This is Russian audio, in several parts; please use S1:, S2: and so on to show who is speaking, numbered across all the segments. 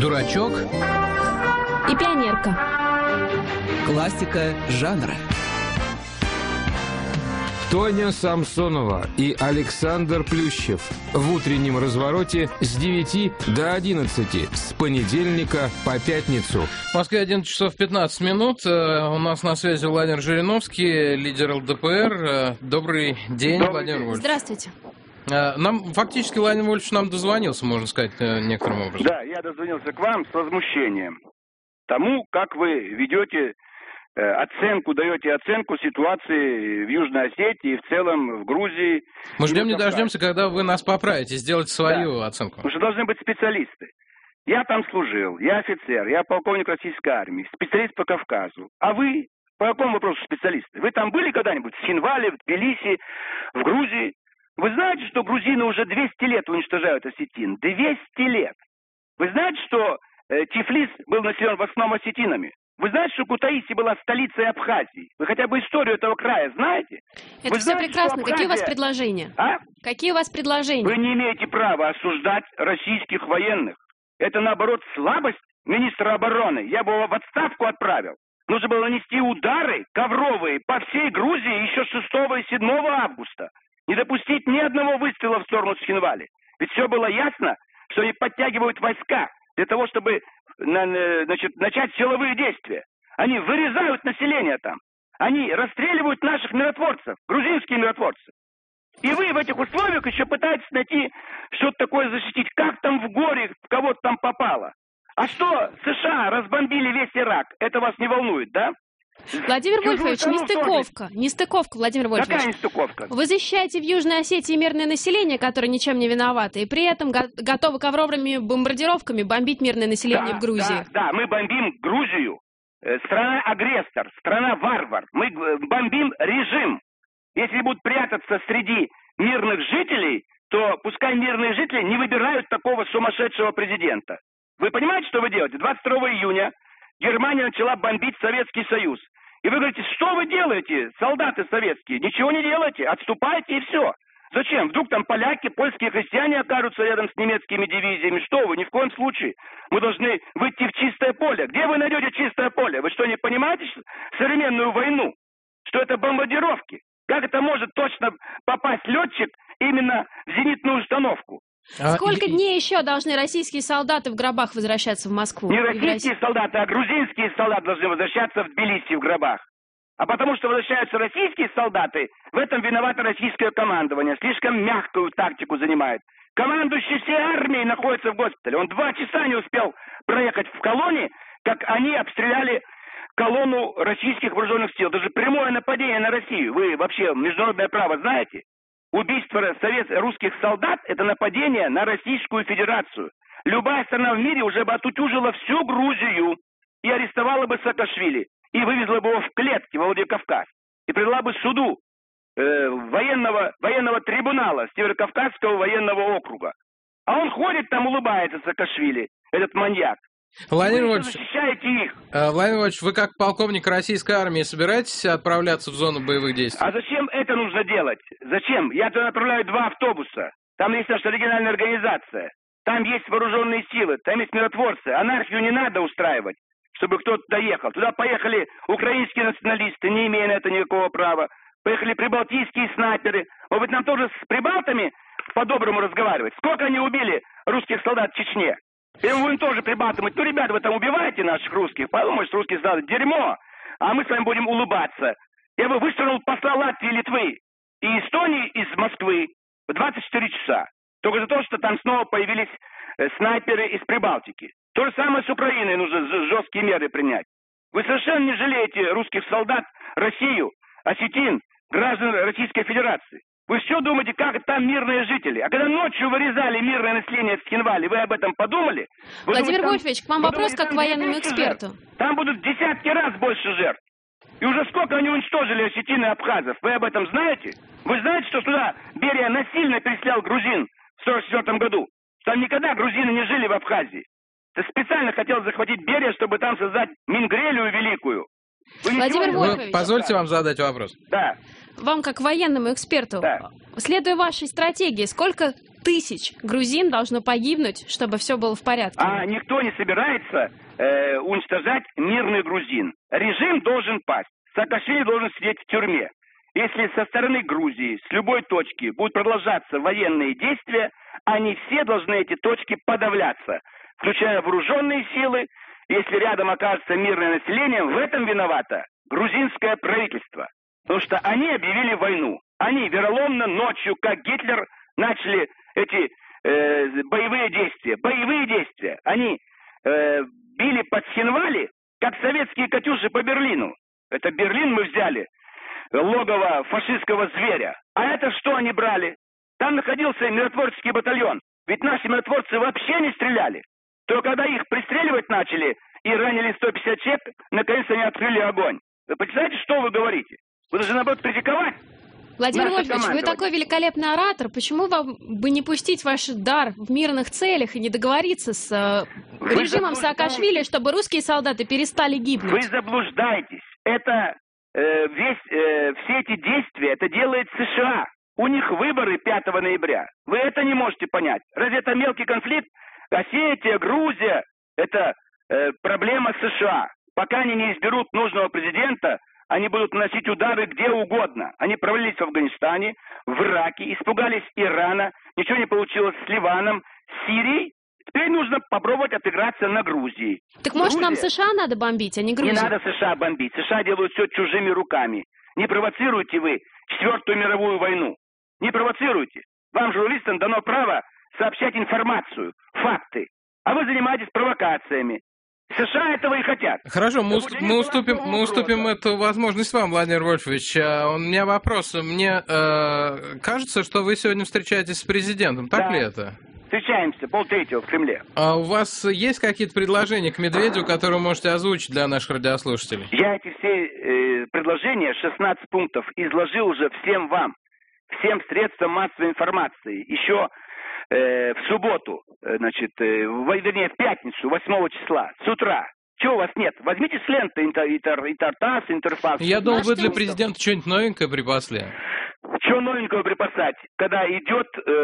S1: Дурачок
S2: и пионерка.
S1: Классика жанра.
S3: Тоня Самсонова и Александр Плющев в утреннем развороте с 9 до 11 с понедельника по пятницу.
S4: В Москве 11 часов 15 минут. У нас на связи Владимир Жириновский, лидер ЛДПР. Добрый день, Владимир Вольфович.
S2: Здравствуйте.
S4: Нам фактически Владимир Вольфович нам дозвонился, можно сказать, некоторым образом.
S5: Да, я дозвонился к вам с возмущением тому, как вы ведете даете оценку ситуации в Южной Осетии и в целом в Грузии.
S4: Мы ждем не дождемся, когда вы нас поправите, сделайте свою оценку.
S5: Потому что должны быть специалисты. Я там служил, я офицер, я полковник российской армии, специалист по Кавказу. А вы по какому вопросу специалисты? Вы там были когда-нибудь в Синвале, в Тбилиси, в Грузии? Вы знаете, что грузины уже 200 лет уничтожают осетин? 200 лет! Вы знаете, что Тифлис был населен в основном осетинами? Вы знаете, что Кутаиси была столицей Абхазии? Вы хотя бы историю этого края знаете?
S2: Это все прекрасно. Какие у вас предложения? Какие у вас предложения?
S5: Вы не имеете права осуждать российских военных. Это, наоборот, слабость министра обороны. Я бы его в отставку отправил. Нужно было нанести удары ковровые по всей Грузии еще 6 и 7 августа. Не допустить ни одного выстрела в сторону Схинвали. Ведь все было ясно, что они подтягивают войска для того, чтобы начать силовые действия. Они вырезают население там. Они расстреливают наших миротворцев, грузинские миротворцы. И вы в этих условиях еще пытаетесь найти что-то такое защитить. Как там в горе в кого-то там попало? А что, США разбомбили весь Ирак? Это вас не волнует, да?
S2: Владимир Вольфович, нестыковка, Владимир Вольфович.
S5: Какая нестыковка?
S2: Вы защищаете в Южной Осетии мирное население, которое ничем не виновато, и при этом готовы ковровыми бомбардировками бомбить мирное население в Грузии.
S5: Да, мы бомбим Грузию. Страна-агрессор, страна-варвар. Мы бомбим режим. Если будут прятаться среди мирных жителей, то пускай мирные жители не выбирают такого сумасшедшего президента. Вы понимаете, что вы делаете? 22 июня Германия начала бомбить Советский Союз. И вы говорите, что вы делаете, солдаты советские? Ничего не делаете, отступайте и все. Зачем? Вдруг там поляки, польские крестьяне окажутся рядом с немецкими дивизиями? Что вы? Ни в коем случае. Мы должны выйти в чистое поле. Где вы найдете чистое поле? Вы что, не понимаете современную войну? Что это бомбардировки? Как это может точно попасть летчик именно в зенитную установку?
S2: Сколько дней еще должны российские солдаты в гробах возвращаться в Москву?
S5: Не российские солдаты, а грузинские солдаты должны возвращаться в Тбилиси в гробах. А потому что возвращаются российские солдаты, в этом виновато российское командование. Слишком мягкую тактику занимает. Командующий всей армией находится в госпитале. Он 2 часа не успел проехать в колонне, как они обстреляли колонну российских вооруженных сил. Даже прямое нападение на Россию. Вы вообще международное право знаете? Убийство русских солдат – это нападение на Российскую Федерацию. Любая страна в мире уже бы отутюжила всю Грузию и арестовала бы Саакашвили, и вывезла бы его в клетки во Владикавказ, и привела бы суду военного трибунала Северокавказского военного округа. А он ходит там, улыбается Саакашвили, этот маньяк.
S4: Владимир
S5: Вы
S4: Вольфович,
S5: защищаете их.
S4: Владимир Вольфович, вы как полковник российской армии собираетесь отправляться в зону боевых действий?
S5: А зачем это нужно делать? Зачем? Я туда направляю 2 автобуса. Там есть наша региональная организация. Там есть вооруженные силы, там есть миротворцы. Анархию не надо устраивать, чтобы кто-то доехал. Туда поехали украинские националисты, не имея на это никакого права. Поехали прибалтийские снайперы. Может быть, нам тоже с прибалтами по-доброму разговаривать? Сколько они убили русских солдат в Чечне? И мы будем тоже прибалтывать. Ну, ребята, вы там убиваете наших русских. Подумаешь, русские солдаты дерьмо. А мы с вами будем улыбаться. Я бы вышвырнул посла Латвии, Литвы и Эстонии из Москвы в 24 часа. Только за то, что там снова появились снайперы из Прибалтики. То же самое с Украиной, нужно жесткие меры принять. Вы совершенно не жалеете русских солдат, Россию, осетин, граждан Российской Федерации. Вы все думаете, как там мирные жители. А когда ночью вырезали мирное население в Схинвали, вы об этом подумали?
S2: Владимир Вольфович, к вам вопрос как к военному эксперту.
S5: Там будут десятки раз больше жертв. И уже сколько они уничтожили осетин и абхазов, вы об этом знаете? Вы знаете, что туда Берия насильно переселял грузин в 1944 году? Там никогда грузины не жили в Абхазии. Ты специально хотел захватить Берия, чтобы там создать Мингрелию великую.
S2: Владимир Вольфович,
S4: позвольте вам задать вопрос.
S5: Да.
S2: Вам как военному эксперту,
S5: Да.
S2: следуя вашей стратегии, сколько тысяч грузин должно погибнуть, чтобы все было в порядке.
S5: А никто не собирается уничтожать мирных грузин. Режим должен пасть. Саакашвили должен сидеть в тюрьме. Если со стороны Грузии, с любой точки будут продолжаться военные действия, они все должны, эти точки, подавляться, включая вооруженные силы. Если рядом окажется мирное население, в этом виновато грузинское правительство. Потому что они объявили войну. Они вероломно ночью, как Гитлер, начали эти боевые действия. Боевые действия. Они били под Схинвали, как советские «Катюши» по Берлину. Это Берлин мы взяли, логово фашистского зверя. А это что они брали? Там находился миротворческий батальон. Ведь наши миротворцы вообще не стреляли. То когда их пристреливать начали и ранили 150 человек, наконец они открыли огонь. Вы представляете, что вы говорите? Вы должны, наоборот, критиковать.
S2: Владимир Вольфович, вы такой великолепный оратор. Почему вам бы не пустить ваш дар в мирных целях и не договориться с режимом Саакашвили, чтобы русские солдаты перестали гибнуть?
S5: Вы заблуждаетесь. Это все эти действия, это делает США. У них выборы 5 ноября. Вы это не можете понять. Разве это мелкий конфликт? Осетия, Грузия – это проблема США. Пока они не изберут нужного президента, они будут наносить удары где угодно. Они провалились в Афганистане, в Ираке, испугались Ирана, ничего не получилось с Ливаном, с Сирией. Теперь нужно попробовать отыграться на Грузии.
S2: Так может нам США надо бомбить, а не Грузию?
S5: Не надо США бомбить. США делают все чужими руками. Не провоцируйте вы 4-ю мировую войну. Не провоцируйте. Вам, журналистам, дано право сообщать информацию, факты. А вы занимаетесь провокациями. США этого и хотят.
S4: Хорошо, мы уступим эту возможность вам, Владимир Вольфович. У меня вопрос. Мне кажется, что вы сегодня встречаетесь с президентом. Так ли это?
S5: Встречаемся 2:30 в Кремле.
S4: А у вас есть какие-то предложения к Медведеву, которые вы можете озвучить для наших радиослушателей?
S5: Я эти все предложения, 16 пунктов, изложил уже всем вам, всем средствам массовой информации. Еще в субботу, вернее, в пятницу, 8 числа, с утра. Чего у вас нет? Возьмите с ленты Интертасс, Интерфакс.
S4: Я думал, вы для президента что-нибудь новенькое припасли.
S5: Чего новенького припасать, когда идет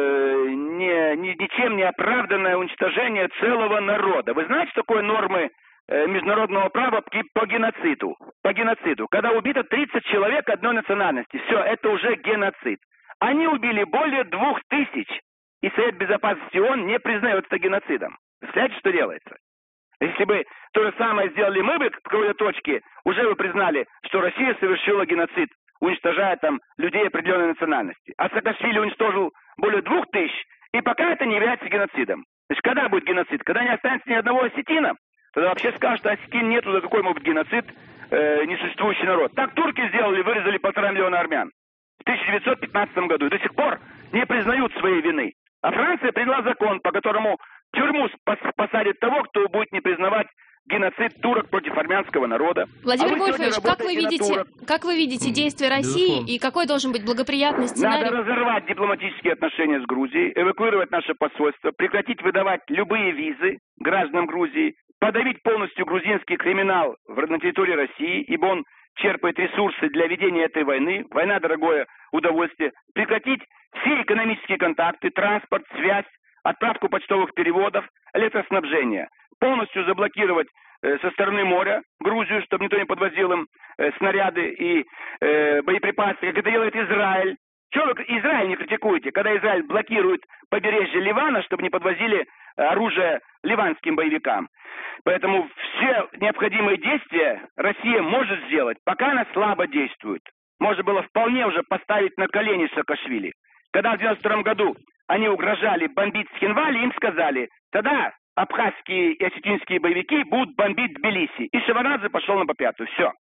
S5: ничем не оправданное уничтожение целого народа? Вы знаете, что такое нормы международного права по геноциду? По геноциду. Когда убито 30 человек одной национальности. Все, это уже геноцид. Они убили более 2000. И Совет Безопасности ООН не признает это геноцидом. Представляете, что делается? Если бы то же самое сделали мы бы, в какой-то точке, уже бы признали, что Россия совершила геноцид, уничтожая там людей определенной национальности. А Саакашвили уничтожил более 2000, и пока это не является геноцидом. Значит, когда будет геноцид? Когда не останется ни одного осетина? Тогда вообще скажут, что осетин нету, за какой может быть геноцид, несуществующий народ. Так турки сделали, вырезали 1,5 миллиона армян в 1915 году. И до сих пор не признают своей вины. А Франция приняла закон, по которому в тюрьму посадят того, кто будет не признавать геноцид турок против армянского народа.
S2: Владимир Вольфович, как вы видите действия России и какой должен быть благоприятный сценарий?
S5: Надо разорвать дипломатические отношения с Грузией, эвакуировать наше посольство, прекратить выдавать любые визы гражданам Грузии, подавить полностью грузинский криминал на территории России, ибо он черпает ресурсы для ведения этой войны. Война – дорогое удовольствие. Прекратить все экономические контакты, транспорт, связь, отправку почтовых переводов, электроснабжение. Полностью заблокировать со стороны моря Грузию, чтобы никто не подвозил им снаряды и боеприпасы, как это делает Израиль. Чего вы Израиль не критикуете, когда Израиль блокирует побережье Ливана, чтобы не подвозили оружие ливанским боевикам? Поэтому все необходимые действия Россия может сделать, пока она слабо действует. Можно было вполне уже поставить на колени Саакашвили. Когда в 1992 году они угрожали бомбить Схинвали, им сказали, тогда абхазские и осетинские боевики будут бомбить Тбилиси. И Шеварднадзе пошел на попятую. Все.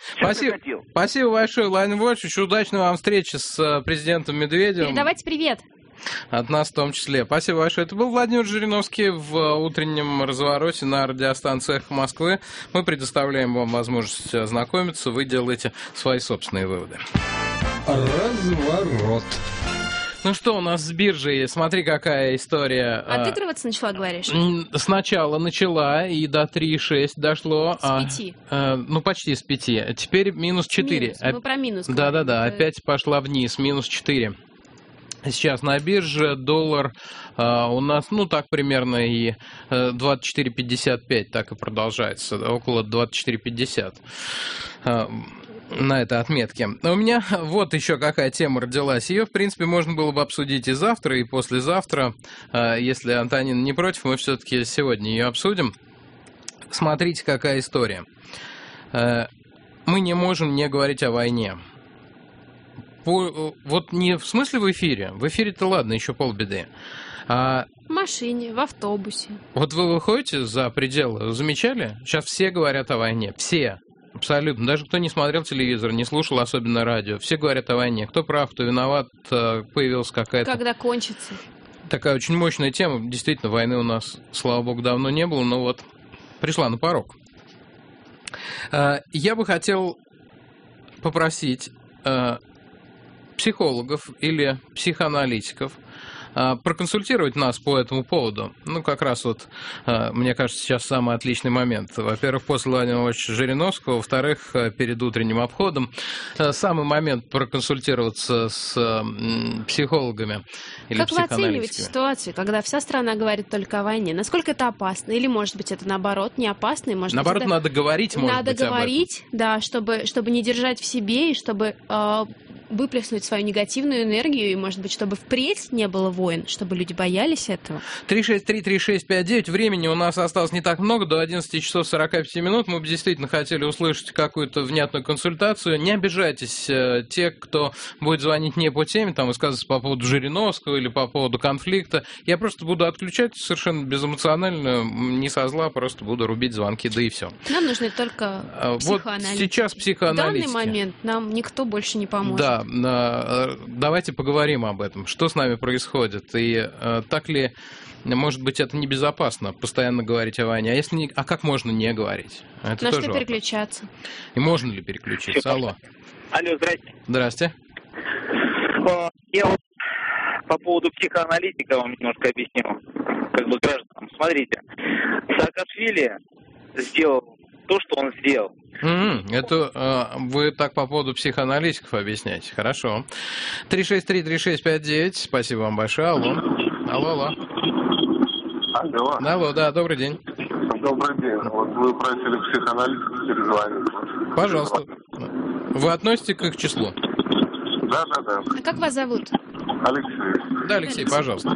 S4: Спасибо большое, Владимир Вольфович. Удачной вам встречи с президентом Медведевым.
S2: Передавайте привет.
S4: От нас в том числе. Спасибо большое. Это был Владимир Жириновский в утреннем развороте на радиостанции «Эхо Москвы». Мы предоставляем вам возможность ознакомиться. Вы делаете свои собственные выводы.
S3: Разворот.
S4: Ну что у нас с биржей? Смотри, какая история.
S2: Отыгрываться начала, говоришь?
S4: Сначала начала и до 3,6 дошло.
S2: С 5.
S4: Ну, почти с 5. Теперь минус 4.
S2: Мы про минус.
S4: Да-да-да, опять пошла вниз, минус 4. Сейчас на бирже доллар у нас, так примерно и 24.55, так и продолжается, около 24.50 на этой отметке. У меня вот еще какая тема родилась. Ее, в принципе, можно было бы обсудить и завтра, и послезавтра. Если Антонин не против, мы все-таки сегодня ее обсудим. Смотрите, какая история. Мы не можем не говорить о войне. Вот не в смысле в эфире. В эфире-то ладно, еще полбеды.
S2: В машине, в автобусе.
S4: Вот вы выходите за пределы, замечали? Сейчас все говорят о войне. Все. Абсолютно. Даже кто не смотрел телевизор, не слушал особенно радио. Все говорят о войне. Кто прав, кто виноват. Появилась какая-то...
S2: Когда кончится.
S4: Такая очень мощная тема. Действительно, войны у нас, слава богу, давно не было, но вот пришла на порог. Я бы хотел попросить психологов или психоаналитиков проконсультировать нас по этому поводу. Как раз вот, мне кажется, сейчас самый отличный момент. Во-первых, после Владимира Владимировича Жириновского, во-вторых, перед утренним обходом. Самый момент проконсультироваться с психологами или
S2: как
S4: психоаналитиками.
S2: Как вы оцениваете ситуацию, когда вся страна говорит только о войне? Насколько это опасно? Или, может быть, это наоборот не опасно? И, может
S4: наоборот,
S2: быть, это...
S4: надо говорить, может
S2: надо
S4: быть, об этом.
S2: Надо говорить, да, чтобы не держать в себе и чтобы... выплеснуть свою негативную энергию, и, может быть, чтобы впредь не было войн, чтобы люди боялись этого.
S4: 363-3659. Времени у нас осталось не так много, до 11 часов 45 минут. Мы бы действительно хотели услышать какую-то внятную консультацию. Не обижайтесь, те, кто будет звонить не по теме, там высказываться по поводу Жириновского или по поводу конфликта. Я просто буду отключать совершенно безэмоционально, не со зла, просто буду рубить звонки, да и все.
S2: Нам нужны только психоаналитики.
S4: Вот сейчас психоаналитики.
S2: В данный момент нам никто больше не поможет.
S4: Да. Давайте поговорим об этом, что с нами происходит, и так ли, может быть, это небезопасно, постоянно говорить о войне, а как можно не говорить? Это
S2: на
S4: тоже
S2: что переключаться?
S4: И можно ли переключиться? Алло.
S5: Алло, здрасте.
S4: Здрасте.
S5: Я вот по поводу психоаналитика вам немножко объясню, гражданам. Смотрите, Саакашвили сделал то, что он сделал.
S4: Это вы так по поводу психоаналитиков объясняете. Хорошо. 363-3659. Спасибо вам большое. Алло. Алло, да, добрый день.
S6: Добрый день. Вот вы просили психоаналитиков перезвонить.
S4: Пожалуйста. Вы относитесь к их числу?
S6: Да.
S2: А как вас зовут?
S6: Алексей.
S4: Да, Алексей, пожалуйста.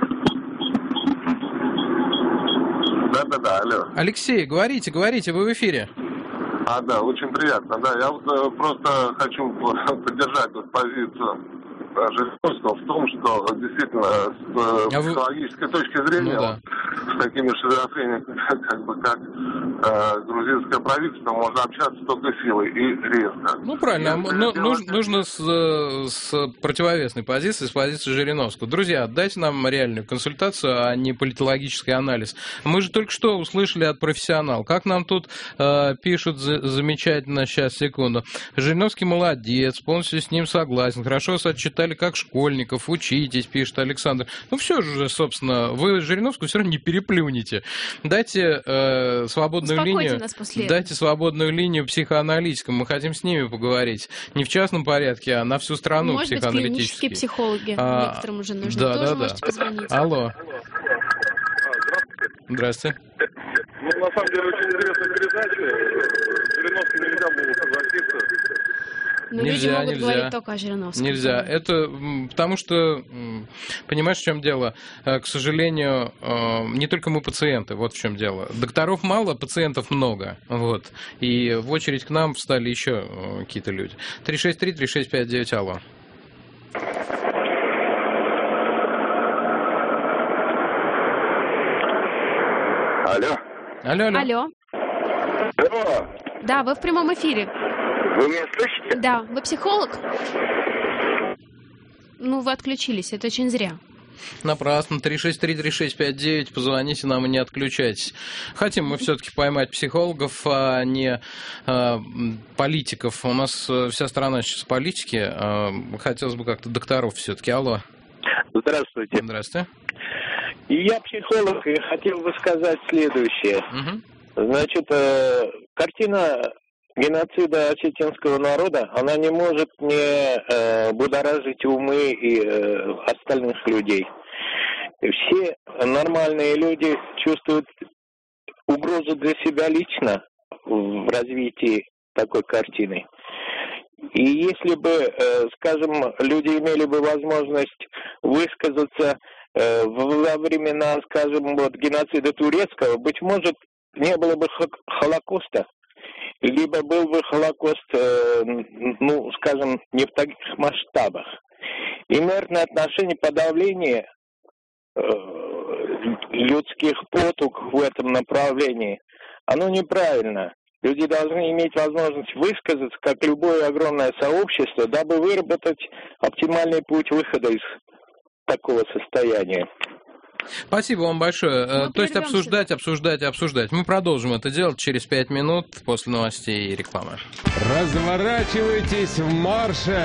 S6: Да, алло.
S4: Алексей, говорите, вы в эфире.
S6: Да, очень приятно. Да, я вот просто хочу поддержать вот позицию Жириновского в том, что действительно с психологической точки зрения с такими шизофрениками, как грузинское правительство, можно общаться только силой и резко.
S4: Правильно. Нужно с противовесной позиции, с позиции Жириновского. Друзья, дайте нам реальную консультацию, а не политологический анализ. Мы же только что услышали от профессионала. Как нам тут пишут замечательно, сейчас, секунду. Жириновский молодец, полностью с ним согласен, хорошо сочетали как школьников, учитесь, пишет Александр. Все же, собственно, вы Жириновскую все равно не переплюнете. Дайте свободную линию. Дайте свободную линию психоаналитикам. Мы хотим с ними поговорить. Не в частном порядке, а на всю страну.
S2: Может быть, клинические психологи некоторым уже нужны. Тоже можете позвонить.
S4: Алло. Здравствуйте.
S6: На самом деле, очень интересная передача. Жириновский нельзя было согласиться.
S2: Люди могут говорить только о Жириновском.
S4: Нельзя. Это потому что, понимаешь, в чем дело? К сожалению, не только мы пациенты, вот в чем дело. Докторов мало, пациентов много. Вот. И в очередь к нам встали еще какие-то люди. 363-3659, алло.
S2: Алло.
S5: Алло.
S2: Да, вы в прямом эфире.
S5: Вы меня слышите?
S2: Да. Вы психолог? Вы отключились, это очень зря.
S4: Напрасно. 363-3659. Позвоните нам и не отключайтесь. Хотим мы все-таки поймать психологов, а не политиков. У нас вся страна сейчас политики. Хотелось бы как-то докторов все-таки. Алло.
S5: Здравствуйте.
S4: Здравствуйте.
S5: Я психолог и хотел бы сказать следующее. Значит, картина
S7: геноцида осетинского народа, она не может не будоражить умы и остальных людей. Все нормальные люди чувствуют угрозу для себя лично в развитии такой картины. И если бы, скажем, люди имели бы возможность высказаться во времена, скажем, вот геноцида турецкого, быть может, не было бы Холокоста, либо был бы Холокост, ну, скажем, не в таких масштабах. Инертное отношение, подавление людских потуг в этом направлении, оно неправильно. Люди должны иметь возможность высказаться, как любое огромное сообщество, дабы выработать оптимальный путь выхода из такого состояния.
S4: Спасибо вам большое. То есть обсуждать. Мы продолжим это делать через 5 минут после новостей и рекламы.
S3: Разворачивайтесь в марше!